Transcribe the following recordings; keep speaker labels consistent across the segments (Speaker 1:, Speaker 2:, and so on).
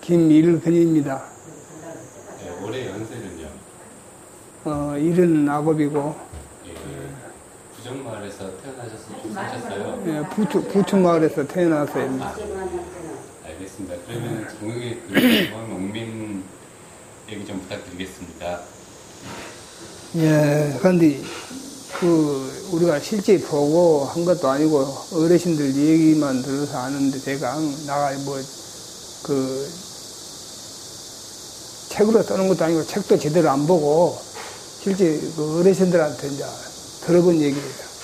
Speaker 1: 김일근입니다.
Speaker 2: 네, 올해 연세는요?
Speaker 1: 79이고,
Speaker 2: 예, 부정마을에서 태어나셔서 좀 사셨어요?
Speaker 1: 예, 부춘마을에서 태어나서요.
Speaker 2: 알겠습니다. 그러면 공영의 농민 얘기 좀 부탁드리겠습니다.
Speaker 1: 예, 그런데 우리가 실제 보고 한 것도 아니고 어르신들 얘기만 들어서 아는데 제가 책으로 쓰는 것도 아니고 책도 제대로 안 보고 실제 그 어르신들한테 이제 들어본 얘기예요.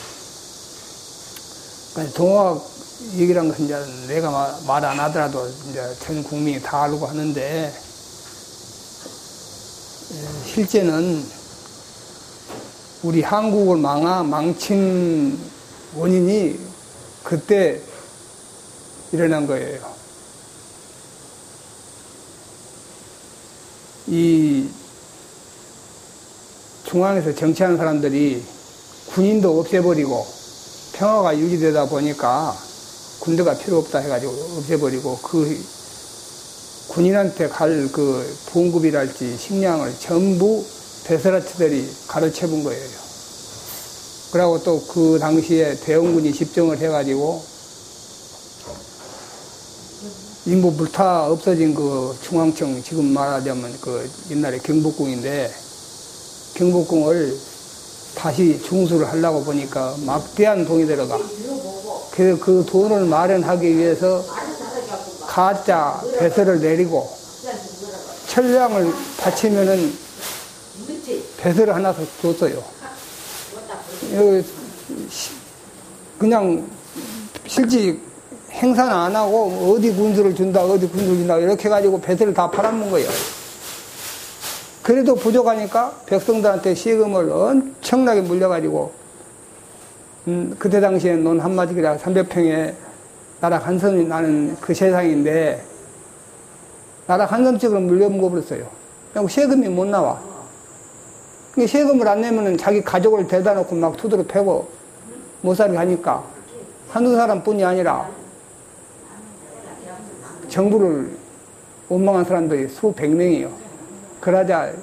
Speaker 1: 그러니까 동학 얘기란 것은 이제 내가 말 안 하더라도 이제 전 국민이 다 알고 하는데, 실제는 우리 한국을 망친 원인이 그때 일어난 거예요. 이 중앙에서 정치하는 사람들이 군인도 없애버리고 평화가 유지되다 보니까 군대가 필요 없다 해가지고 없애버리고 그 군인한테 갈 그 봉급이랄지 식량을 전부 베스라치들이 가로채 본 거예요. 그리고 또 그 당시에 대원군이 집정을 해가지고 인구 불타 없어진 그 중앙청, 지금 말하자면 그 옛날에 경복궁인데, 경복궁을 다시 중수를 하려고 보니까 막대한 돈이 들어가. 그래서 그 돈을 마련하기 위해서 가짜 배설을 내리고 천량을 바치면은 배설을 하나 더 줬어요. 그냥 실제 행사는 안 하고 어디 군수를 준다 이렇게 해가지고 배설을 다 팔아먹은 거예요. 그래도 부족하니까 백성들한테 세금을 엄청나게 물려가지고 그때 당시에 논 한마디가 300평에 나락 한 섬이 나는 그 세상인데 나락 한 섬씩을 물려먹어버렸어요. 그냥 세금이 못 나와. 세금을 안 내면은 자기 가족을 대다 놓고 막 투드로 패고 못 살게 하니까 한두 사람뿐이 아니라 정부를 원망한 사람들이 수백 명이에요. 그러자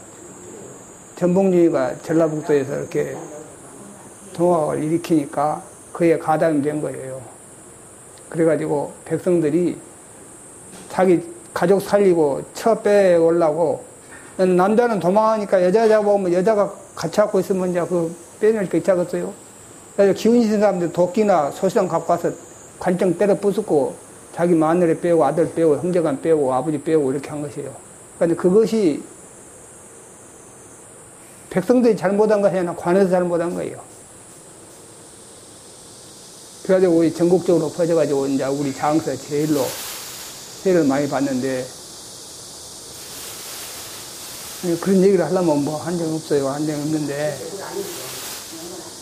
Speaker 1: 전봉준이가 전라북도에서 이렇게 동학을 일으키니까 그에 가담이 된 거예요. 그래가지고 백성들이 자기 가족 살리고 처 빼오려고, 남자는 도망하니까 여자 잡아오면 여자가 같이 갖고 있으면 이제 그 빼낼 게 있자겠어요. 그래서 기운 있는 사람들 도끼나 소시장 갖고 와서 관정 때려 부수고 자기 마누라 빼고 아들 빼고 형제간 빼고 아버지 빼고 이렇게 한 것이에요. 그런데 그것이 백성들이 잘못한 것이 아니라 관에서 잘못한 거예요. 그래가지고 우리 전국적으로 퍼져가지고 이제 우리 장서 제일로 세를 많이 받는데, 그런 얘기를 하려면 뭐 한 적 없어요. 한 적 없는데.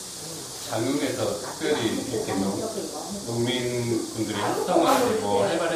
Speaker 2: 장흥에서 특별히 이렇게 농민분들이 합성하시고 활발한